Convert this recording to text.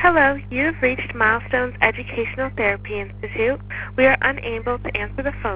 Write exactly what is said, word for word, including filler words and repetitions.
Hello, you have reached Milestones Educational Therapy Institute. We are unable to answer the phone.